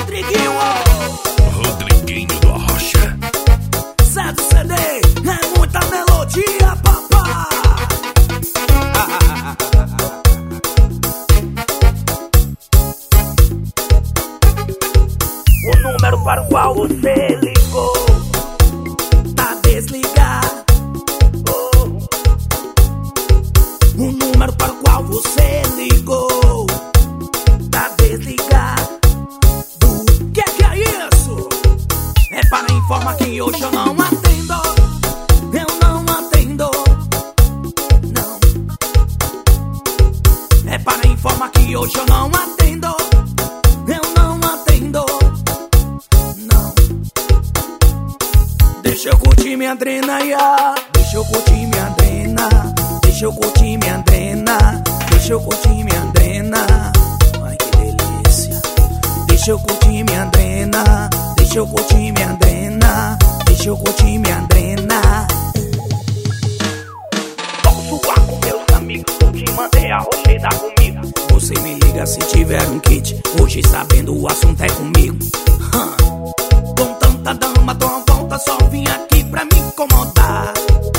Rodriguinho, Rodriguinho da Rocha. Zé do CD, é muita melodia, papá. O número para o qual você ligou tá desligado. O número para o qual você ligou tá desligado. Que é isso? É para informar que hoje eu não atendo. Eu não atendo. Não. É para informar que hoje eu não atendo. Eu não atendo. Não. Deixa eu curtir minha adrena, yeah. Deixa eu curtir minha adrena. Deixa eu curtir minha adrena. Deixa eu curtir minha adrena. Ai, que delícia. Deixa eu curtir minha adrena. Deixa eu curtir minha adrena. Deixa eu curtir minha adrena. Posso suar com meus amigos. Eu te mandei a rocheira comigo. Você me liga se tiver um kit. Hoje sabendo o assunto é comigo. Com tanta dama, tô à volta. Só vim aqui pra me incomodar.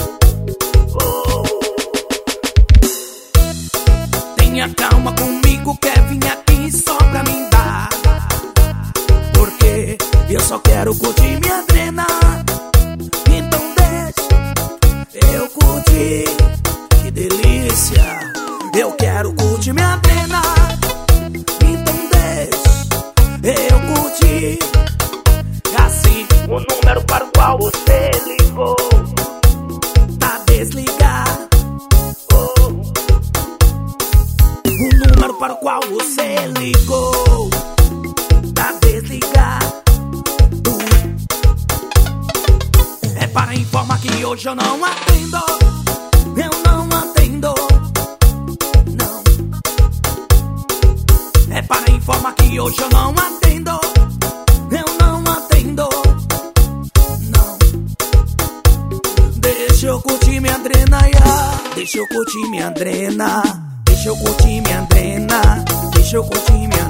Tenha calma comigo, quer vir aqui só pra me dar. Porque eu só quero curtir minha adrena. Então deixa eu curtir. Que delícia. Eu quero curtir minha adrena. Então deixa eu curtir. Assim, o número para o qual você ligou tá desligado. O número para o qual você ligou tá desligado. É para informar que hoje eu não atendo. Eu não atendo. Não. É para informar que hoje eu não atendo. Eu não atendo. Não. Deixa eu curtir minha adrena, yeah. Deixa eu curtir minha adrena. Deixa eu curtir minha adrena. Deixa eu curtir minha